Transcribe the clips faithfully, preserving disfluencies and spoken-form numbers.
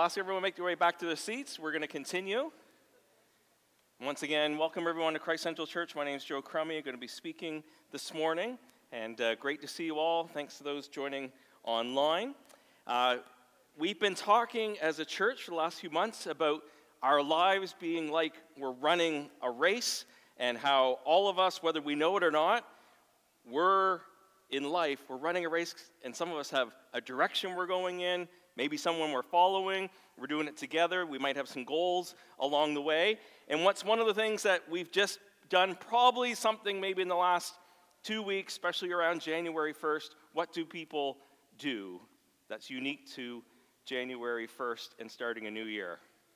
I'll ask everyone to make their way back to their seats. We're going to continue. Once again, welcome everyone to Christ Central Church. My name is Joe Crummy. I'm going to be speaking this morning, and uh, great to see you all. Thanks to those joining online. Uh, we've been talking as a church for the last few months about our lives being like we're running a race, and how all of us, whether we know it or not, we're in life, we're running a race, and some of us have a direction we're going in, maybe someone we're following, we're doing it together, we might have some goals along the way. And what's one of the things that we've just done, probably something maybe in the last two weeks, especially around January first, what do people do that's unique to January first and starting a new year?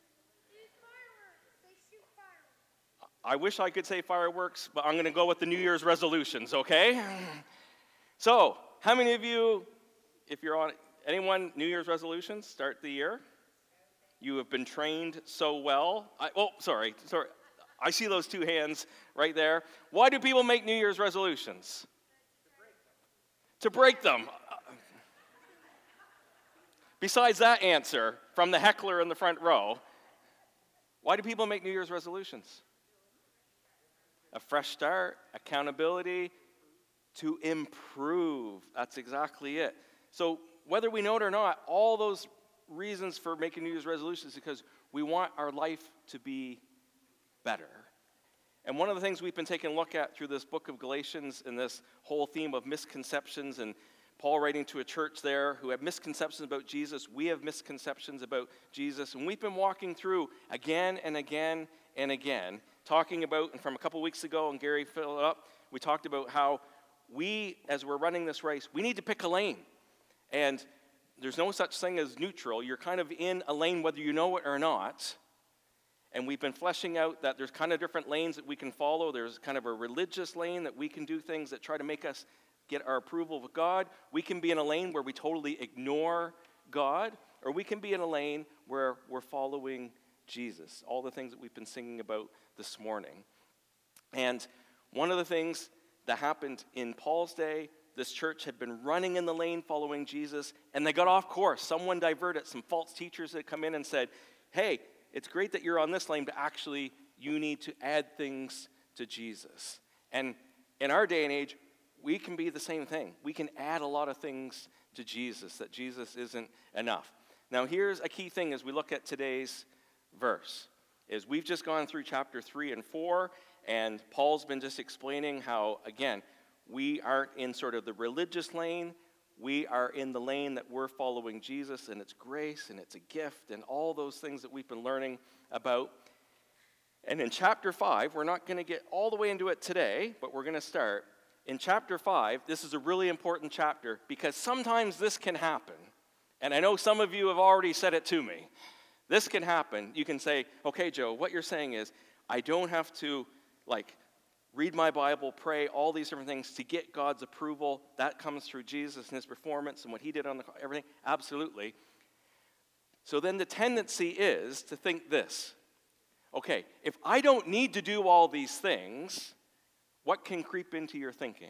I wish I could say fireworks, but I'm going to go with the New Year's resolutions, okay? So, how many of you, if you're on, anyone, New Year's resolutions, start the year? You have been trained so well. I, oh, sorry, sorry. I see those two hands right there. Why do people make New Year's resolutions? To break them. To break them. Besides that answer from the heckler in the front row, why do people make New Year's resolutions? A fresh start, accountability, to improve. That's exactly it. So whether we know it or not, all those reasons for making New Year's resolutions is because we want our life to be better. And one of the things we've been taking a look at through this book of Galatians and this whole theme of misconceptions, and Paul writing to a church there who have misconceptions about Jesus, we have misconceptions about Jesus, and we've been walking through again and again and again, talking about, and from a couple weeks ago, and Gary filled it up, we talked about how we, as we're running this race, we need to pick a lane. And there's no such thing as neutral. You're kind of in a lane whether you know it or not. And we've been fleshing out that there's kind of different lanes that we can follow. There's kind of a religious lane that we can do things that try to make us get our approval of God. We can be in a lane where we totally ignore God. Or we can be in a lane where we're following Jesus. All the things that we've been singing about this morning. And one of the things that happened in Paul's day, this church had been running in the lane following Jesus, and they got off course. Someone diverted. Some false teachers had come in and said, hey, it's great that you're on this lane, but actually you need to add things to Jesus. And in our day and age, we can be the same thing. We can add a lot of things to Jesus, that Jesus isn't enough. Now here's a key thing as we look at today's verse, is we've just gone through chapter three and four, and Paul's been just explaining how, again, we aren't in sort of the religious lane. We are in the lane that we're following Jesus, and it's grace, and it's a gift, and all those things that we've been learning about. And in chapter five, we're not going to get all the way into it today, but we're going to start. In chapter five, this is a really important chapter, because sometimes this can happen. And I know some of you have already said it to me. This can happen. You can say, okay, Joe, what you're saying is, I don't have to, like, read my Bible, pray, all these different things to get God's approval. That comes through Jesus and his performance and what he did on the cross, everything. Absolutely. So then the tendency is to think this. Okay, if I don't need to do all these things, what can creep into your thinking?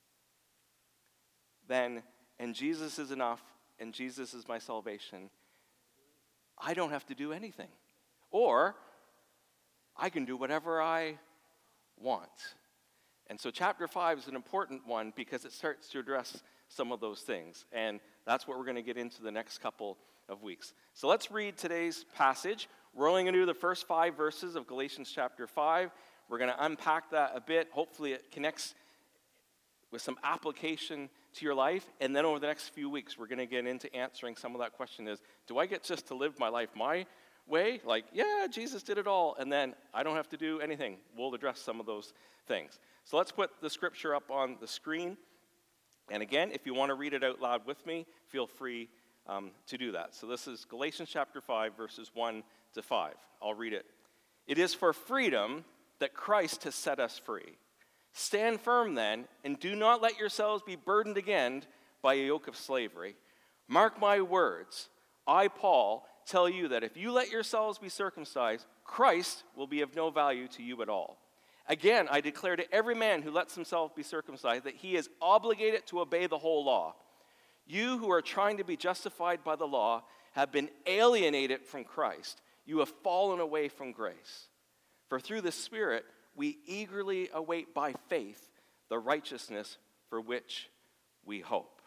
Then, and Jesus is enough, and Jesus is my salvation, I don't have to do anything. Or, I can do whatever I want. And so chapter five is an important one because it starts to address some of those things. And that's what we're going to get into the next couple of weeks. So let's read today's passage. We're only going to do the first five verses of Galatians chapter five. We're going to unpack that a bit. Hopefully it connects with some application to your life. And then over the next few weeks, we're going to get into answering some of that question is, do I get just to live my life my way? Like, yeah, Jesus did it all, and then I don't have to do anything. We'll address some of those things. So let's put the scripture up on the screen. And again, if you want to read it out loud with me, feel free um, to do that. So this is Galatians chapter five, verses one to five. I'll read it. It is for freedom that Christ has set us free. Stand firm then, and do not let yourselves be burdened again by a yoke of slavery. Mark my words. I, Paul, tell you that if you let yourselves be circumcised, Christ will be of no value to you at all. Again, I declare to every man who lets himself be circumcised that he is obligated to obey the whole law. You who are trying to be justified by the law have been alienated from Christ. You have fallen away from grace. For through the Spirit, we eagerly await by faith the righteousness for which we hope.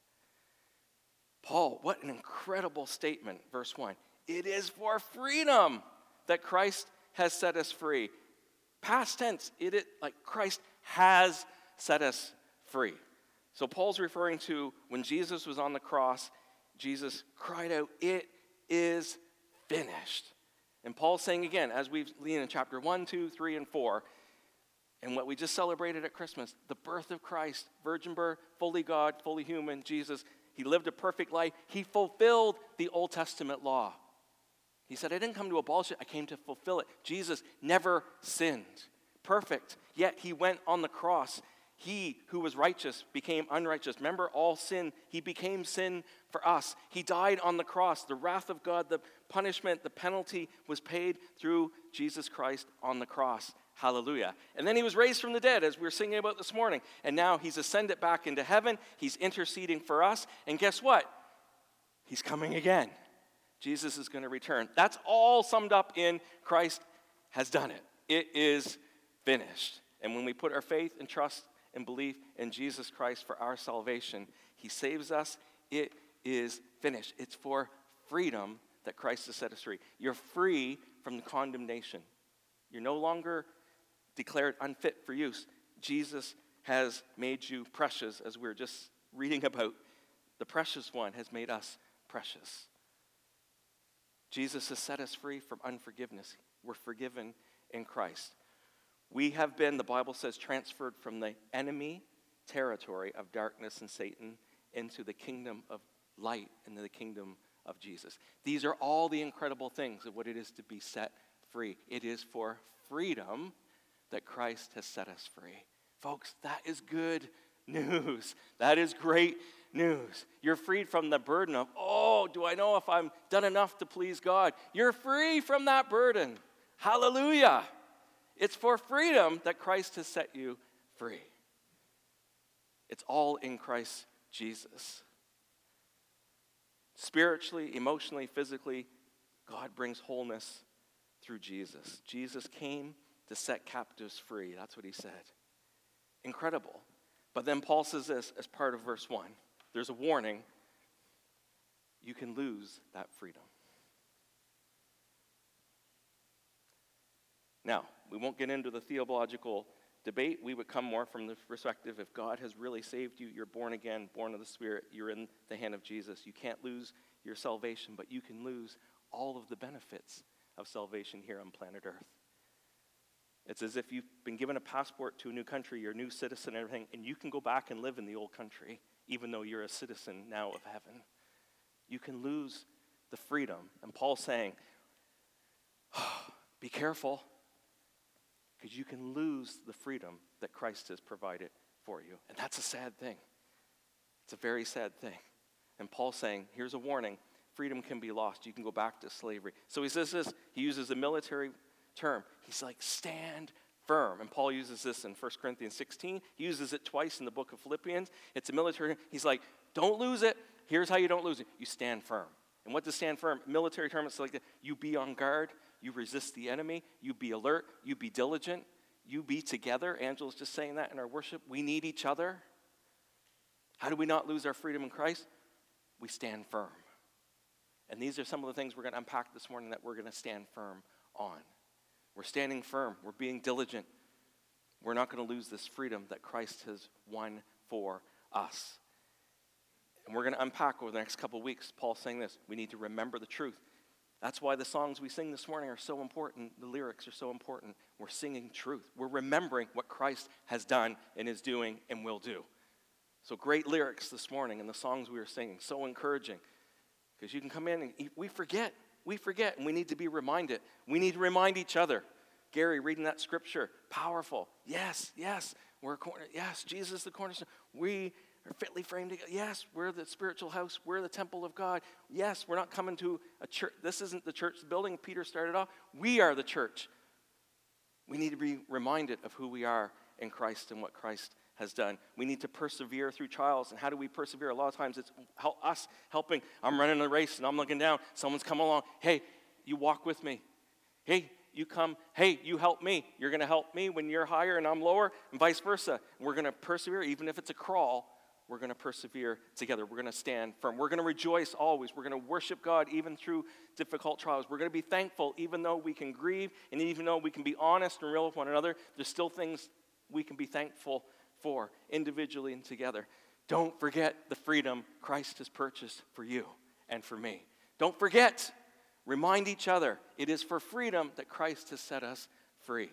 Paul, what an incredible statement, verse one. It is for freedom that Christ has set us free. Past tense, it is like Christ has set us free. So Paul's referring to when Jesus was on the cross, Jesus cried out, "It is finished." And Paul's saying again, as we've seen in chapter one, two, three, and four, and what we just celebrated at Christmas, the birth of Christ, virgin birth, fully God, fully human, Jesus, he lived a perfect life. He fulfilled the Old Testament law. He said, I didn't come to abolish it, I came to fulfill it. Jesus never sinned. Perfect. Yet he went on the cross. He who was righteous became unrighteous. Remember, all sin, he became sin for us. He died on the cross. The wrath of God, the punishment, the penalty was paid through Jesus Christ on the cross. Hallelujah. And then he was raised from the dead, as we were singing about this morning. And now he's ascended back into heaven. He's interceding for us. And guess what? He's coming again. Jesus is going to return. That's all summed up in Christ has done it. It is finished. And when we put our faith and trust and belief in Jesus Christ for our salvation, he saves us. It is finished. It's for freedom that Christ has set us free. You're free from the condemnation. You're no longer declared unfit for use. Jesus has made you precious, as we were just reading about. The precious one has made us precious. Jesus has set us free from unforgiveness. We're forgiven in Christ. We have been, the Bible says, transferred from the enemy territory of darkness and Satan into the kingdom of light and the kingdom of Jesus. These are all the incredible things of what it is to be set free. It is for freedom that Christ has set us free. Folks, that is good news. That is great news. You're freed from the burden of, oh, do I know if I'm done enough to please God? You're free from that burden. Hallelujah. It's for freedom that Christ has set you free. It's all in Christ Jesus. Spiritually, emotionally, physically, God brings wholeness through Jesus. Jesus came to set captives free. That's what he said. Incredible. But then Paul says this as part of verse one. There's a warning. You can lose that freedom. Now, we won't get into the theological debate. We would come more from the perspective, if God has really saved you, you're born again, born of the Spirit, you're in the hand of Jesus. You can't lose your salvation, but you can lose all of the benefits of salvation here on planet Earth. It's as if you've been given a passport to a new country, you're a new citizen and everything, and you can go back and live in the old country, even though you're a citizen now of heaven. You can lose the freedom. And Paul's saying, oh, be careful, because you can lose the freedom that Christ has provided for you. And that's a sad thing. It's a very sad thing. And Paul's saying, here's a warning. Freedom can be lost. You can go back to slavery. So he says this. He uses a military term. He's like, stand firm. And Paul uses this in First Corinthians sixteen. He uses it twice in the book of Philippians. It's a military. He's like, don't lose it. Here's how you don't lose it. You stand firm. And what does stand firm? Military term, it's like that. You be on guard. You resist the enemy. You be alert. You be diligent. You be together. Angela's just saying that in our worship. We need each other. How do we not lose our freedom in Christ? We stand firm. And these are some of the things we're going to unpack this morning that we're going to stand firm on. We're standing firm. We're being diligent. We're not going to lose this freedom that Christ has won for us. And we're going to unpack over the next couple of weeks. Paul's saying this. We need to remember the truth. That's why the songs we sing this morning are so important. The lyrics are so important. We're singing truth. We're remembering what Christ has done and is doing and will do. So great lyrics this morning and the songs we were singing. So encouraging. Because you can come in and we forget. We forget and we need to be reminded. We need to remind each other. Gary, reading that scripture, powerful. Yes, yes. We're a corner. Yes, Jesus the cornerstone. We are fitly framed together. Yes, we're the spiritual house. We're the temple of God. Yes, we're not coming to a church. This isn't the church building Peter started off. We are the church. We need to be reminded of who we are in Christ and what Christ has has done. We need to persevere through trials. And how do we persevere? A lot of times it's help us helping. I'm running a race and I'm looking down. Someone's come along. Hey, you walk with me. Hey, you come. Hey, you help me. You're going to help me when you're higher and I'm lower, and vice versa. We're going to persevere. Even if it's a crawl, we're going to persevere together. We're going to stand firm. We're going to rejoice always. We're going to worship God even through difficult trials. We're going to be thankful even though we can grieve, and even though we can be honest and real with one another. There's still things we can be thankful for individually and together. Don't forget the freedom Christ has purchased for you and for me. Don't forget. Remind each other, it is for freedom that Christ has set us free.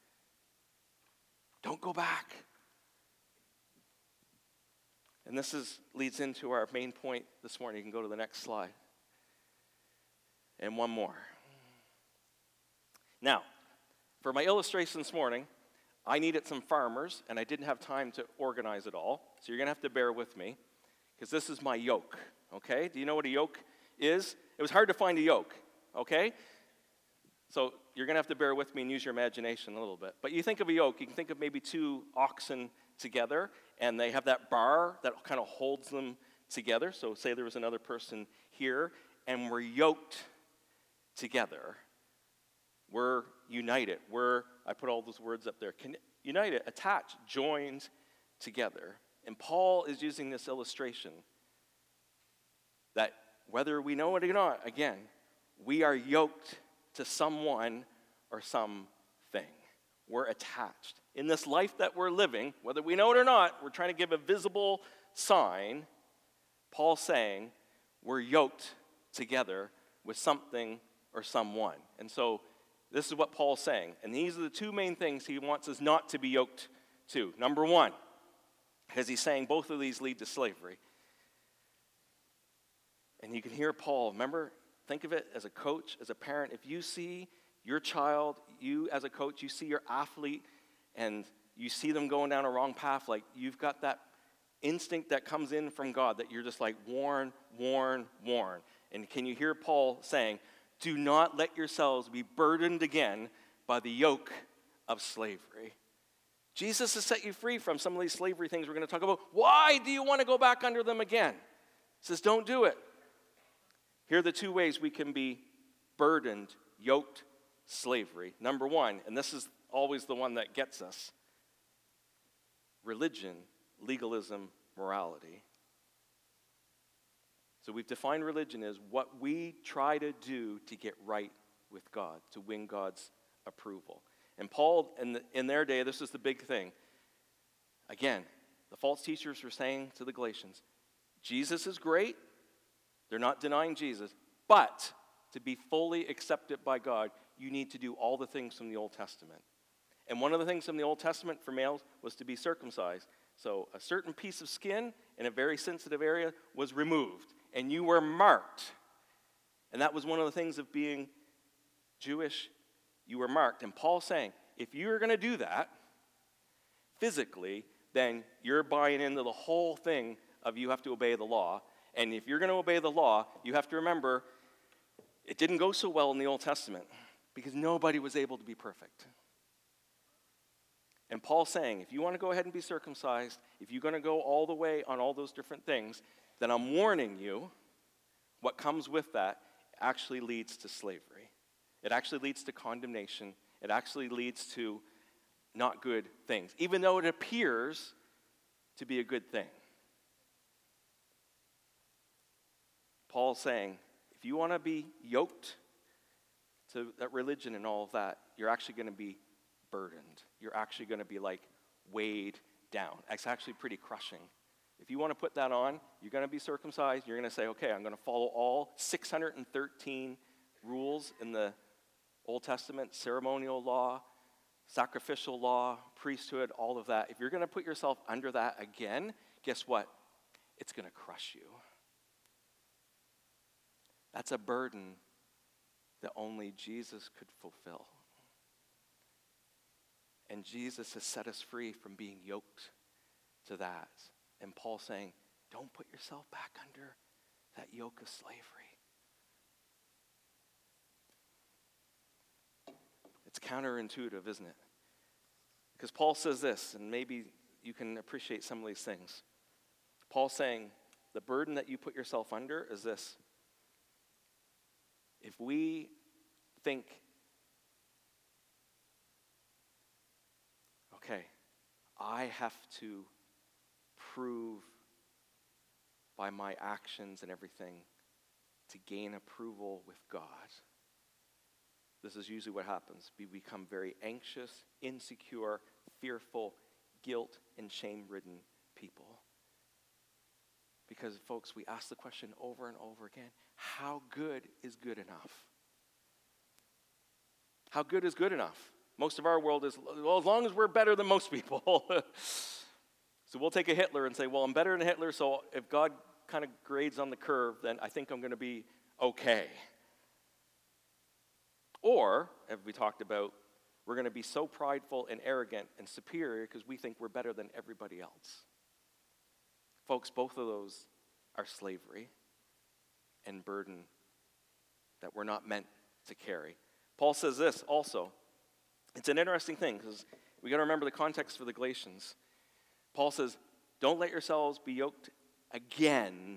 Don't go back. And this is leads into our main point this morning. You can go to the next slide. And one more. Now, for my illustration this morning, I needed some farmers, and I didn't have time to organize it all. So you're going to have to bear with me, because this is my yoke, okay? Do you know what a yoke is? It was hard to find a yoke, okay? So you're going to have to bear with me and use your imagination a little bit. But you think of a yoke, you can think of maybe two oxen together, and they have that bar that kind of holds them together. So say there was another person here, and we're yoked together. We're united. We're, I put all those words up there, Can, united, attached, joined together. And Paul is using this illustration that whether we know it or not, again, we are yoked to someone or something. We're attached. In this life that we're living, whether we know it or not, we're trying to give a visible sign. Paul's saying we're yoked together with something or someone. And so this is what Paul's saying. And these are the two main things he wants us not to be yoked to. Number one, because he's saying both of these lead to slavery. And you can hear Paul, remember, think of it as a coach, as a parent. If you see your child, you as a coach, you see your athlete, and you see them going down a wrong path, like you've got that instinct that comes in from God that you're just like, warn, warn, warn. And can you hear Paul saying, do not let yourselves be burdened again by the yoke of slavery. Jesus has set you free from some of these slavery things we're going to talk about. Why do you want to go back under them again? He says, don't do it. Here are the two ways we can be burdened, yoked, slavery. Number one, and this is always the one that gets us, religion, legalism, morality. So we've defined religion as what we try to do to get right with God, to win God's approval. And Paul, in, the, in their day, this is the big thing. Again, the false teachers were saying to the Galatians, Jesus is great. They're not denying Jesus. But to be fully accepted by God, you need to do all the things from the Old Testament. And one of the things from the Old Testament for males was to be circumcised. So a certain piece of skin in a very sensitive area was removed, and you were marked. And that was one of the things of being Jewish. You were marked. And Paul's saying, if you're going to do that physically, then you're buying into the whole thing of you have to obey the law. And if you're going to obey the law, you have to remember it didn't go so well in the Old Testament because nobody was able to be perfect. And Paul's saying, if you want to go ahead and be circumcised, if you're going to go all the way on all those different things, then I'm warning you, what comes with that actually leads to slavery. It actually leads to condemnation. It actually leads to not good things, even though it appears to be a good thing. Paul's saying, if you want to be yoked to that religion and all of that, you're actually going to be burdened. You're actually going to be like weighed down. It's actually pretty crushing. If you want to put that on, you're going to be circumcised. You're going to say, okay, I'm going to follow all six hundred thirteen rules in the Old Testament, ceremonial law, sacrificial law, priesthood, all of that. If you're going to put yourself under that again, guess what? It's going to crush you. That's a burden that only Jesus could fulfill. And Jesus has set us free from being yoked to that. And Paul's saying, don't put yourself back under that yoke of slavery. It's counterintuitive, isn't it? Because Paul says this, and maybe you can appreciate some of these things. Paul's saying, the burden that you put yourself under is this. If we think, okay, I have to prove by my actions and everything to gain approval with God. This is usually what happens. We become very anxious, insecure, fearful, guilt, and shame-ridden people. Because, folks, we ask the question over and over again, how good is good enough? How good is good enough? Most of our world is, well, as long as we're better than most people. So we'll take a Hitler and say, well, I'm better than Hitler, so if God kind of grades on the curve, then I think I'm going to be okay. Or, as we talked about, we're going to be so prideful and arrogant and superior because we think we're better than everybody else. Folks, both of those are slavery and burden that we're not meant to carry. Paul says this also. It's an interesting thing because we got to remember the context for the Galatians. Paul says, don't let yourselves be yoked again.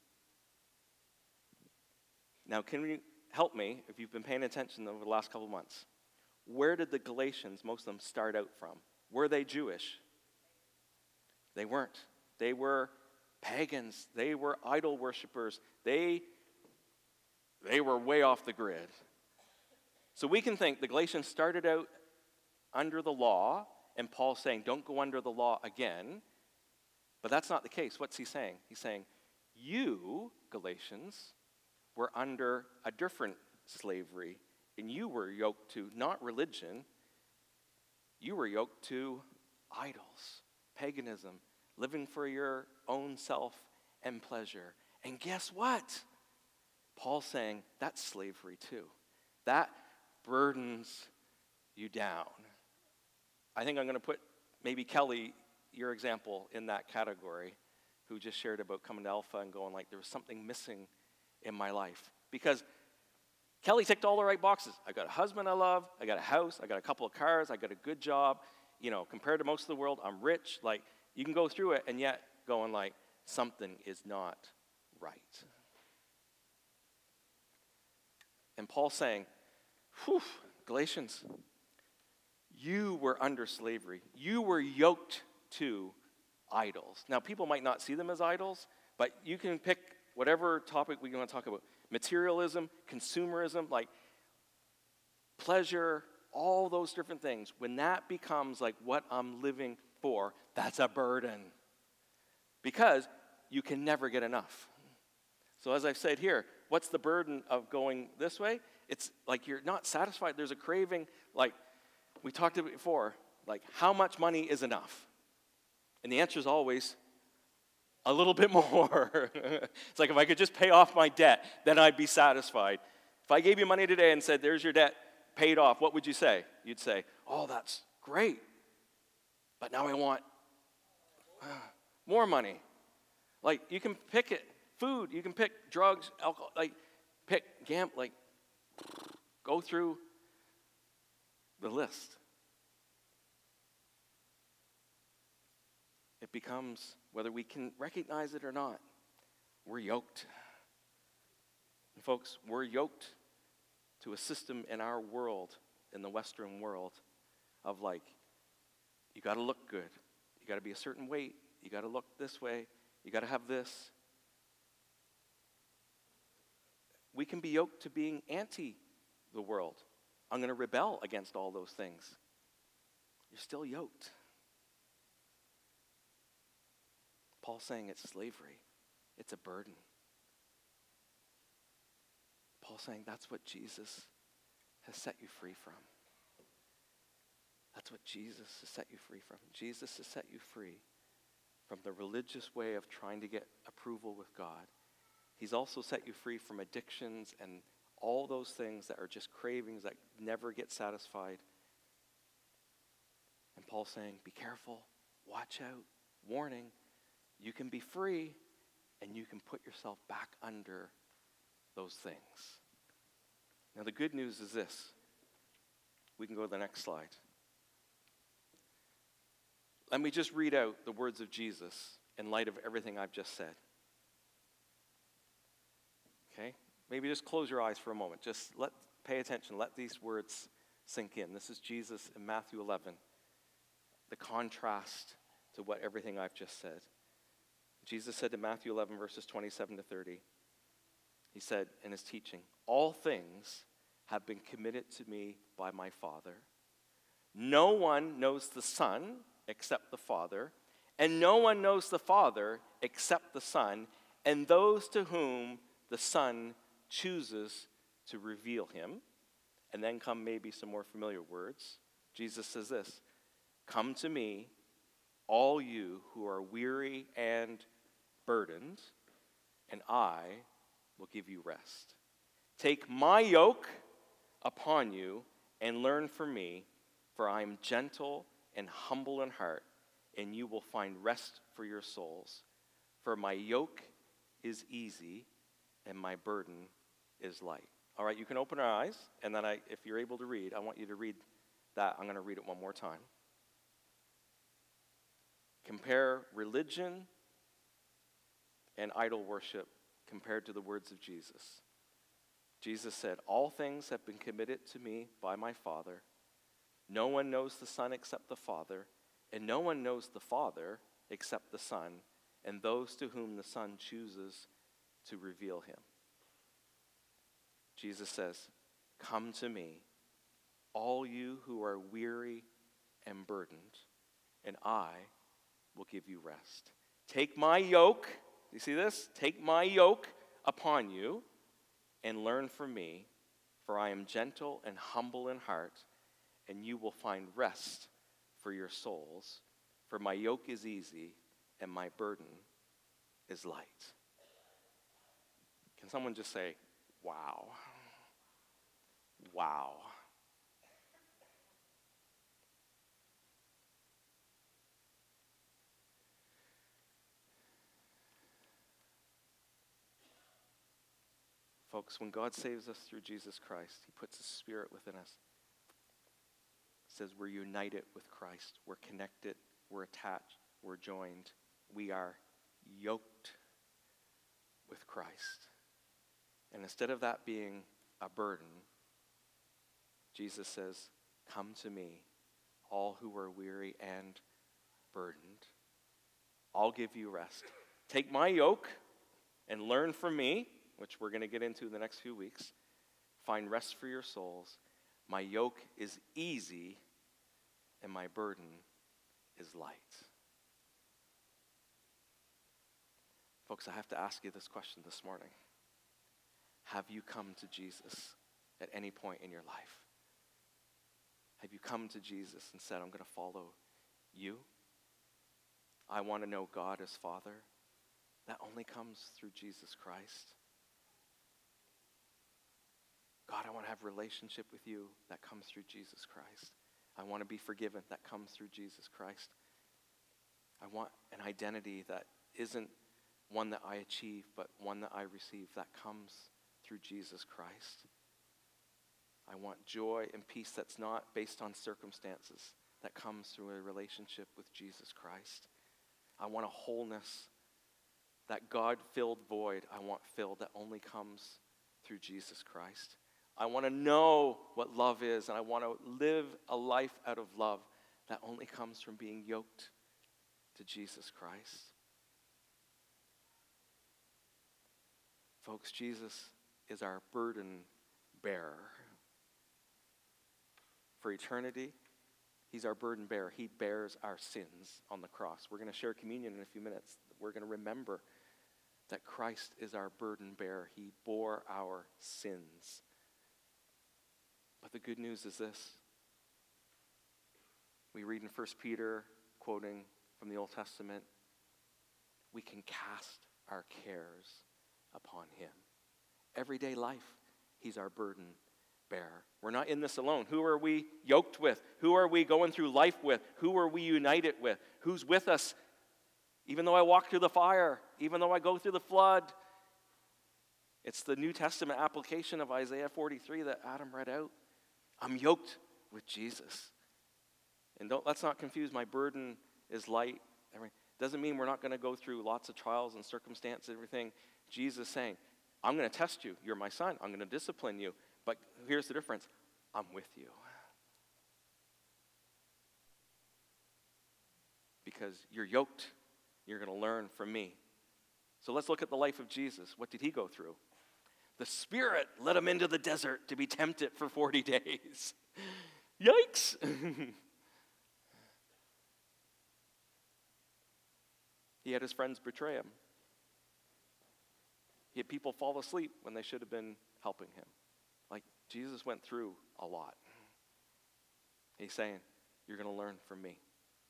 Now, can you help me, if you've been paying attention over the last couple of months? Where did the Galatians, most of them, start out from? Were they Jewish? They weren't. They were pagans. They were idol worshipers. They, they were way off the grid. So we can think the Galatians started out under the law, and Paul's saying, don't go under the law again. But that's not the case. What's he saying? He's saying, you, Galatians, were under a different slavery, and you were yoked to not religion, you were yoked to idols, paganism, living for your own self and pleasure. And guess what? Paul's saying that's slavery too. That burdens you down. I think I'm going to put maybe Kelly, your example, in that category, who just shared about coming to Alpha and going like, there was something missing in my life. Because Kelly ticked all the right boxes. I got a husband I love, I got a house, I got a couple of cars, I got a good job. You know, compared to most of the world, I'm rich. Like, you can go through it and yet going like, something is not right. And Paul's saying, whew, Galatians, you were under slavery. You were yoked to idols. Now, people might not see them as idols, but you can pick whatever topic we want to talk about. Materialism, consumerism, like pleasure, all those different things. When that becomes like what I'm living for, that's a burden. Because you can never get enough. So as I've said here, what's the burden of going this way? It's like you're not satisfied. There's a craving, like we talked about before, like how much money is enough? And the answer is always a little bit more. It's like if I could just pay off my debt, then I'd be satisfied. If I gave you money today and said, there's your debt paid off, what would you say? You'd say, oh, that's great. But now I want more money. Like you can pick it, food, you can pick drugs, alcohol, like pick gam, like go through the list. It becomes, whether we can recognize it or not, we're yoked. And folks, we're yoked to a system in our world, in the Western world, of like, you got to look good. You got to be a certain weight. You got to look this way. You got to have this. We can be yoked to being anti the world. I'm going to rebel against all those things. You're still yoked. Paul's saying it's slavery. It's a burden. Paul's saying that's what Jesus has set you free from. That's what Jesus has set you free from. Jesus has set you free from the religious way of trying to get approval with God. He's also set you free from addictions and all those things that are just cravings that never get satisfied. And Paul's saying, be careful, watch out, warning. You can be free and you can put yourself back under those things. Now the good news is this. We can go to the next slide. Let me just read out the words of Jesus in light of everything I've just said. Okay? Maybe just close your eyes for a moment. Just let pay attention. Let these words sink in. This is Jesus in Matthew eleven. The contrast to what everything I've just said. Jesus said in Matthew eleven, verses twenty-seven to thirty, he said in his teaching, all things have been committed to me by my Father. No one knows the Son except the Father, and no one knows the Father except the Son, and those to whom the Son chooses to reveal him. And then come maybe some more familiar words. Jesus says this, come to me, all you who are weary and burdened, and I will give you rest. Take my yoke upon you and learn from me, for I am gentle and humble in heart, and you will find rest for your souls. For my yoke is easy and my burden is light. All right, you can open our eyes, and then I, if you're able to read, I want you to read that. I'm going to read it one more time. Compare religion and idol worship compared to the words of Jesus. Jesus said, all things have been committed to me by my Father. No one knows the Son except the Father, and no one knows the Father except the Son, and those to whom the Son chooses to reveal him. Jesus says, come to me, all you who are weary and burdened, and I will give you rest. Take my yoke, you see this? Take my yoke upon you and learn from me, for I am gentle and humble in heart, and you will find rest for your souls. For my yoke is easy and my burden is light. Can someone just say, wow? Wow. Folks, when God saves us through Jesus Christ, he puts his Spirit within us. It says we're united with Christ. We're connected. We're attached. We're joined. We are yoked with Christ. And instead of that being a burden, Jesus says, come to me, all who are weary and burdened. I'll give you rest. Take my yoke and learn from me, which we're going to get into in the next few weeks. Find rest for your souls. My yoke is easy and my burden is light. Folks, I have to ask you this question this morning. Have you come to Jesus at any point in your life? Have you come to Jesus and said, I'm going to follow you? I want to know God as Father. That only comes through Jesus Christ. God, I want to have a relationship with you. That comes through Jesus Christ. I want to be forgiven. That comes through Jesus Christ. I want an identity that isn't one that I achieve, but one that I receive. That comes through Jesus Christ. I want joy and peace that's not based on circumstances. That comes through a relationship with Jesus Christ. I want a wholeness, that God-filled void I want filled, that only comes through Jesus Christ. I want to know what love is, and I want to live a life out of love that only comes from being yoked to Jesus Christ. Folks, Jesus is our burden bearer. For eternity, he's our burden bearer. He bears our sins on the cross. We're going to share communion in a few minutes. We're going to remember that Christ is our burden bearer. He bore our sins. But the good news is this. We read in First Peter, quoting from the Old Testament, we can cast our cares upon him. Everyday life, he's our burden bearer. We're not in this alone. Who are we yoked with? Who are we going through life with? Who are we united with? Who's with us? Even though I walk through the fire, even though I go through the flood. It's the New Testament application of Isaiah forty-three that Adam read out. I'm yoked with Jesus. And don't let's not confuse my burden is light. Everything. Doesn't mean we're not going to go through lots of trials and circumstances and everything. Jesus is saying, I'm going to test you. You're my son. I'm going to discipline you. But here's the difference. I'm with you. Because you're yoked. You're going to learn from me. So let's look at the life of Jesus. What did he go through? The Spirit led him into the desert to be tempted for forty days. Yikes! He had his friends betray him. He had people fall asleep when they should have been helping him. Like, Jesus went through a lot. He's saying, you're going to learn from me.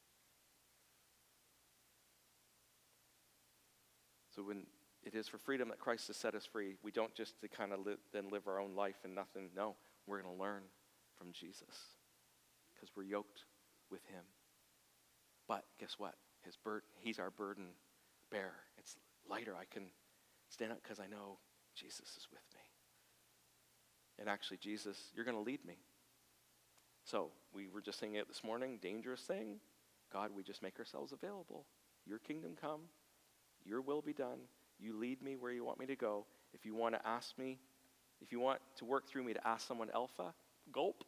So when it is for freedom that Christ has set us free, we don't just to kind of live, then live our own life and nothing. No, we're going to learn from Jesus because we're yoked with him. But guess what? His burden, he's our burden bearer. It's lighter. I can stand up because I know Jesus is with me. And actually, Jesus, you're going to lead me. So we were just singing it this morning, dangerous thing. God, we just make ourselves available. Your kingdom come. Your will be done. You lead me where you want me to go. If you want to ask me, if you want to work through me to ask someone alpha, gulp,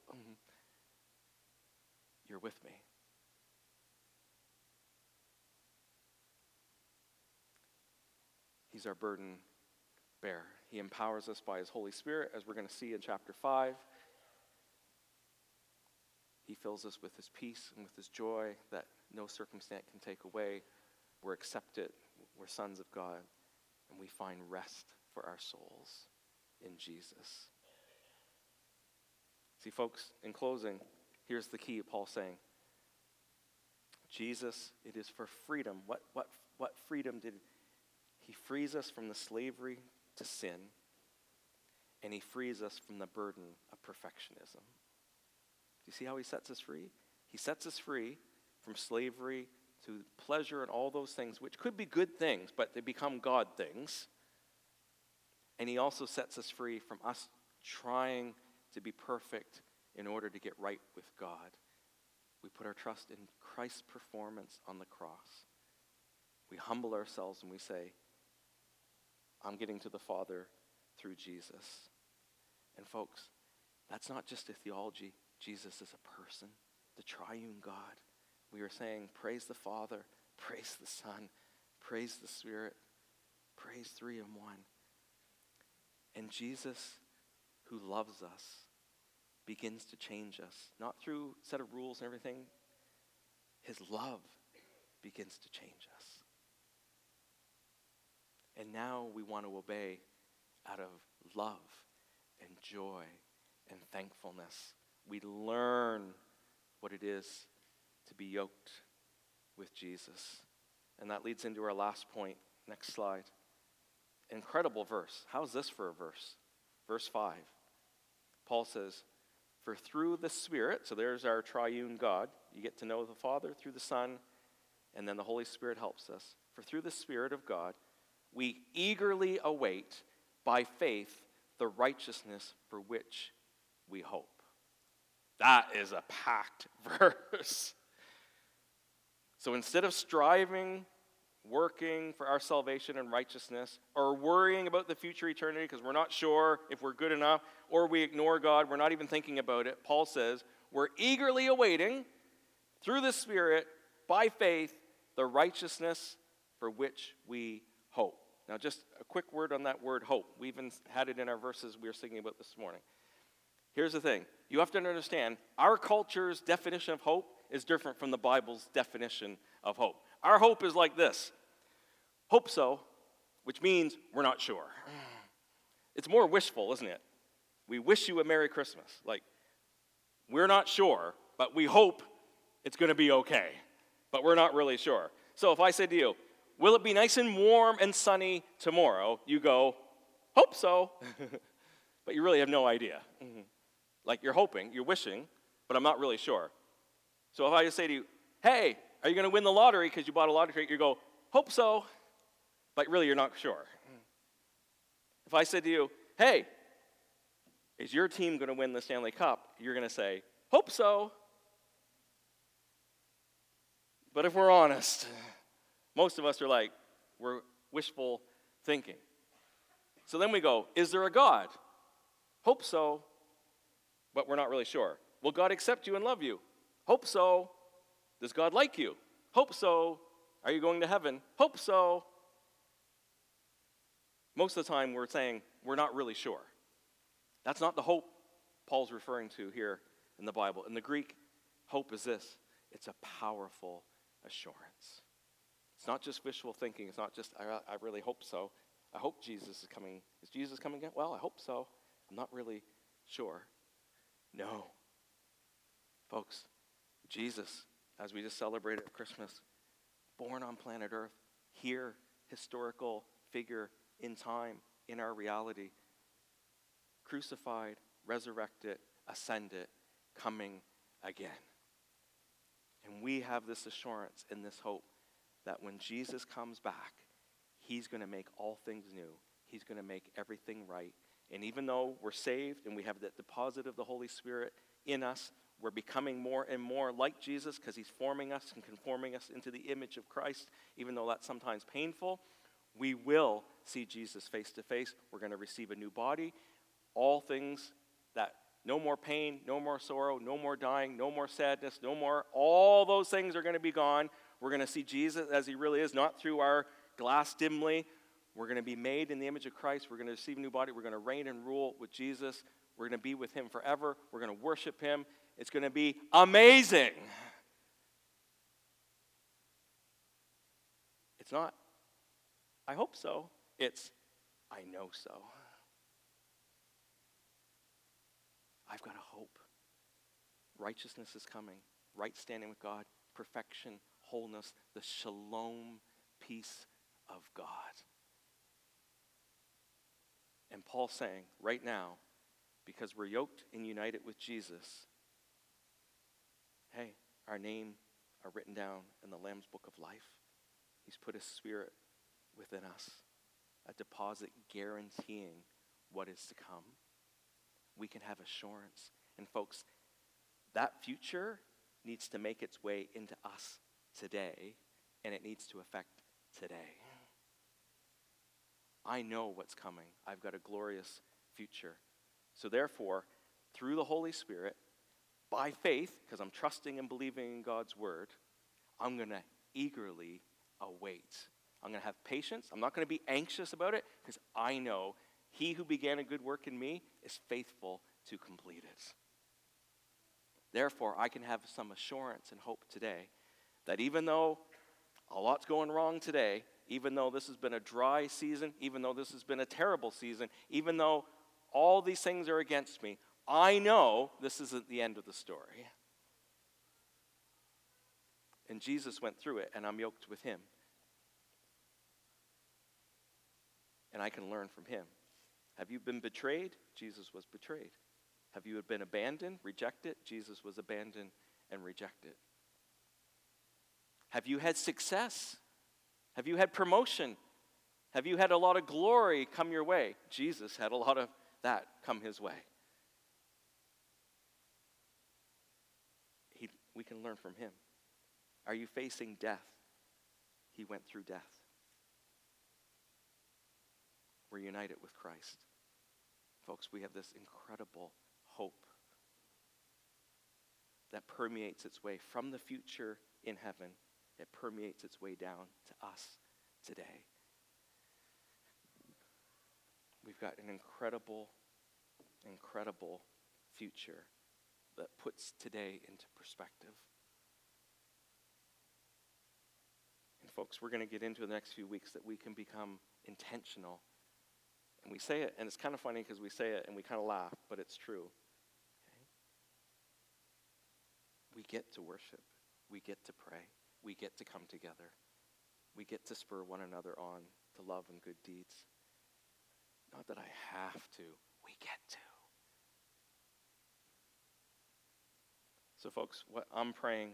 you're with me. He's our burden bearer. He empowers us by his Holy Spirit, as we're going to see in chapter five. He fills us with his peace and with his joy that no circumstance can take away. We're accepted. We're sons of God. And we find rest for our souls in Jesus. See, folks, in closing, here's the key of Paul saying, Jesus, it is for freedom. What, what, what freedom did he frees us from the slavery to sin, and he frees us from the burden of perfectionism. Do you see how he sets us free? He sets us free from slavery to pleasure and all those things, which could be good things, but they become God things. And he also sets us free from us trying to be perfect in order to get right with God. We put our trust in Christ's performance on the cross. We humble ourselves and we say, I'm getting to the Father through Jesus. And folks, that's not just a theology. Jesus is a person, the triune God. We are saying, praise the Father, praise the Son, praise the Spirit, praise three in one. And Jesus, who loves us, begins to change us, not through a set of rules and everything. His love begins to change us. And now we want to obey out of love and joy and thankfulness. We learn what it is to be yoked with Jesus. And that leads into our last point. Next slide. Incredible verse. How's this for a verse? Verse five. Paul says, for through the Spirit, so there's our triune God. You get to know the Father through the Son, and then the Holy Spirit helps us. For through the Spirit of God, we eagerly await by faith the righteousness for which we hope. That is a packed verse. So instead of striving, working for our salvation and righteousness, or worrying about the future eternity because we're not sure if we're good enough, or we ignore God, we're not even thinking about it, Paul says, we're eagerly awaiting, through the Spirit, by faith, the righteousness for which we hope. Now, just a quick word on that word hope. We even had it in our verses we were singing about this morning. Here's the thing. You have to understand, our culture's definition of hope is different from the Bible's definition of hope. Our hope is like this. Hope so, which means we're not sure. It's more wishful, isn't it? We wish you a Merry Christmas. Like, we're not sure, but we hope it's going to be okay. But we're not really sure. So if I said to you, will it be nice and warm and sunny tomorrow? You go, hope so. But you really have no idea. Mm-hmm. Like you're hoping, you're wishing, but I'm not really sure. So if I just say to you, hey, are you going to win the lottery because you bought a lottery ticket? You go, hope so. But really you're not sure. If I said to you, hey, is your team going to win the Stanley Cup? You're going to say, hope so. But if we're honest, most of us are like, we're wishful thinking. So then we go, is there a God? Hope so, but we're not really sure. Will God accept you and love you? Hope so. Does God like you? Hope so. Are you going to heaven? Hope so. Most of the time we're saying we're not really sure. That's not the hope Paul's referring to here in the Bible. In the Greek, hope is this. It's a powerful assurance. It's not just wishful thinking. It's not just, I, I really hope so. I hope Jesus is coming. Is Jesus coming again? Well, I hope so. I'm not really sure. No. Folks, Jesus, as we just celebrated Christmas, born on planet Earth, here, historical figure in time, in our reality, crucified, resurrected, ascended, coming again. And we have this assurance and this hope that when Jesus comes back, he's going to make all things new. He's going to make everything right. And even though we're saved and we have that deposit of the Holy Spirit in us, we're becoming more and more like Jesus because he's forming us and conforming us into the image of Christ, even though that's sometimes painful. We will see Jesus face to face. We're going to receive a new body. All things that, no more pain, no more sorrow, no more dying, no more sadness, no more, all those things are going to be gone. We're going to see Jesus as he really is, not through our glass dimly. We're going to be made in the image of Christ. We're going to receive a new body. We're going to reign and rule with Jesus. We're going to be with him forever. We're going to worship him. It's going to be amazing. It's not, I hope so. It's, I know so. I've got a hope. Righteousness is coming. Right standing with God. Perfection, wholeness, the shalom peace of God. And Paul's saying, right now, because we're yoked and united with Jesus, hey, our name are written down in the Lamb's Book of Life. He's put his Spirit within us, a deposit guaranteeing what is to come. We can have assurance. And folks, that future needs to make its way into us today, and it needs to affect today. I know what's coming. I've got a glorious future. So therefore, through the Holy Spirit, by faith, because I'm trusting and believing in God's word, I'm going to eagerly await. I'm going to have patience. I'm not going to be anxious about it because I know he who began a good work in me is faithful to complete it. Therefore, I can have some assurance and hope today that even though a lot's going wrong today, even though this has been a dry season, even though this has been a terrible season, even though all these things are against me, I know this isn't the end of the story. And Jesus went through it, and I'm yoked with him. And I can learn from him. Have you been betrayed? Jesus was betrayed. Have you been abandoned, rejected? Jesus was abandoned and rejected. Have you had success? Have you had promotion? Have you had a lot of glory come your way? Jesus had a lot of that come his way. He, we can learn from him. Are you facing death? He went through death. We're united with Christ. Folks, we have this incredible hope that permeates its way from the future in heaven. It permeates its way down to us today. We've got an incredible, incredible future that puts today into perspective. And folks, we're going to get into the next few weeks that we can become intentional. And we say it, and it's kind of funny because we say it and we kind of laugh, but it's true. Okay? We get to worship. We get to pray. We get to come together. We get to spur one another on to love and good deeds. Not that I have to. We get to. So folks, what I'm praying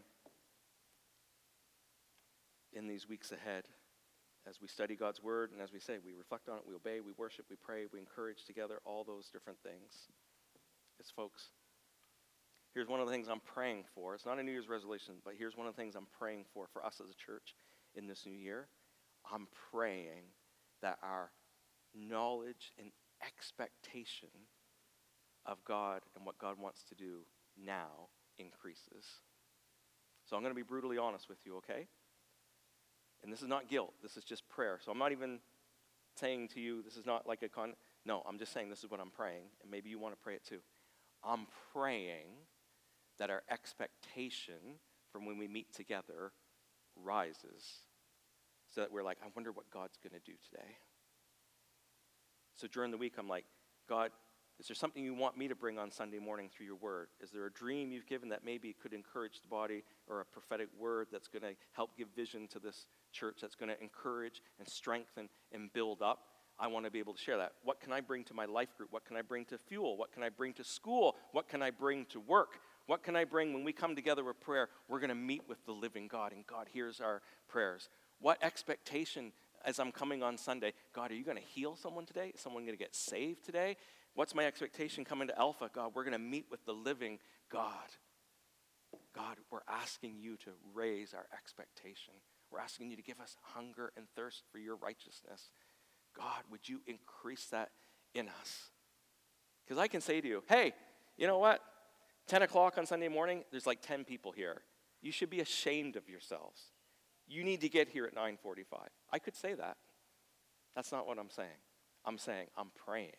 in these weeks ahead, as we study God's word, and as we say, we reflect on it, we obey, we worship, we pray, we encourage together, all those different things, is folks, Here's one of the things I'm praying for. It's not a New Year's resolution, but here's one of the things I'm praying for for us as a church in this new year. I'm praying that our knowledge and expectation of God and what God wants to do now increases. So I'm going to be brutally honest with you, okay? And this is not guilt. This is just prayer. So I'm not even saying to you, this is not like a con... No, I'm just saying this is what I'm praying, and maybe you want to pray it too. I'm praying that our expectation from when we meet together rises so that we're like, I wonder what God's going to do today. So during the week, I'm like, God, is there something you want me to bring on Sunday morning through your word? Is there a dream you've given that maybe could encourage the body, or a prophetic word that's going to help give vision to this church, that's going to encourage and strengthen and build up? I want to be able to share that. What can I bring to my life group? What can I bring to Fuel? What can I bring to school? What can I bring to work? What can I bring when we come together with prayer? We're going to meet with the living God, and God hears our prayers. What expectation as I'm coming on Sunday? God, are you going to heal someone today? Is someone going to get saved today? What's my expectation coming to Alpha? God, we're going to meet with the living God. God, we're asking you to raise our expectation. We're asking you to give us hunger and thirst for your righteousness. God, would you increase that in us? Because I can say to you, hey, you know what? ten o'clock on Sunday morning, there's like ten people here. You should be ashamed of yourselves. You need to get here at nine forty-five. I could say that. That's not what I'm saying. I'm saying I'm praying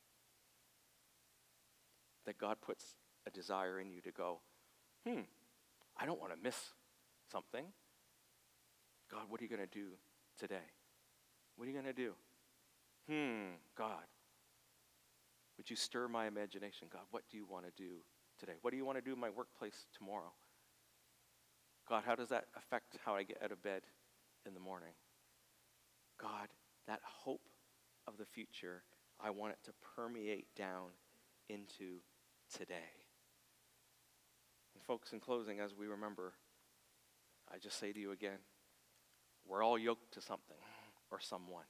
that God puts a desire in you to go, hmm, I don't want to miss something. God, what are you going to do today? What are you going to do? Hmm, God, would you stir my imagination? God, what do you want to do today? What do you want to do in my workplace tomorrow? God, how does that affect how I get out of bed in the morning? God, that hope of the future, I want it to permeate down into today. And folks, in closing, as we remember, I just say to you again, we're all yoked to something or someone.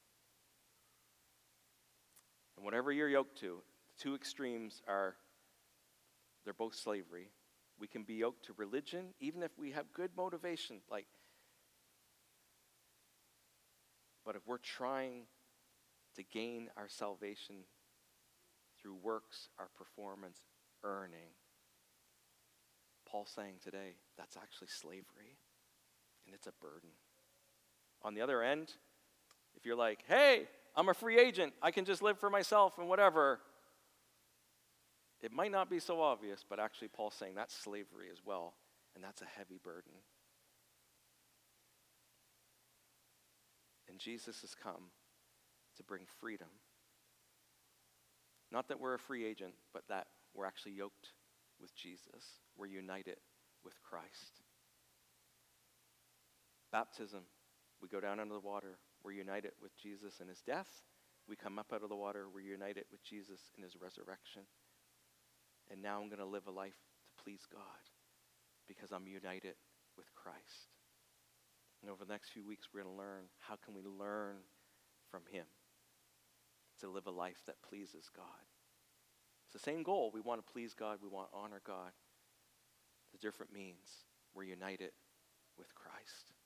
And whatever you're yoked to, the two extremes are, they're both slavery. We can be yoked to religion, even if we have good motivation. Like, but if we're trying to gain our salvation through works, our performance, earning, Paul's saying today, that's actually slavery, and it's a burden. On the other end, if you're like, hey, I'm a free agent, I can just live for myself and whatever, it might not be so obvious, but actually Paul's saying that's slavery as well, and that's a heavy burden. And Jesus has come to bring freedom. Not that we're a free agent, but that we're actually yoked with Jesus. We're united with Christ. Baptism, we go down under the water, we're united with Jesus in his death. We come up out of the water, we're united with Jesus in his resurrection. And now I'm going to live a life to please God because I'm united with Christ. And over the next few weeks, we're going to learn, how can we learn from him to live a life that pleases God? It's the same goal. We want to please God. We want to honor God. The different means. We're united with Christ.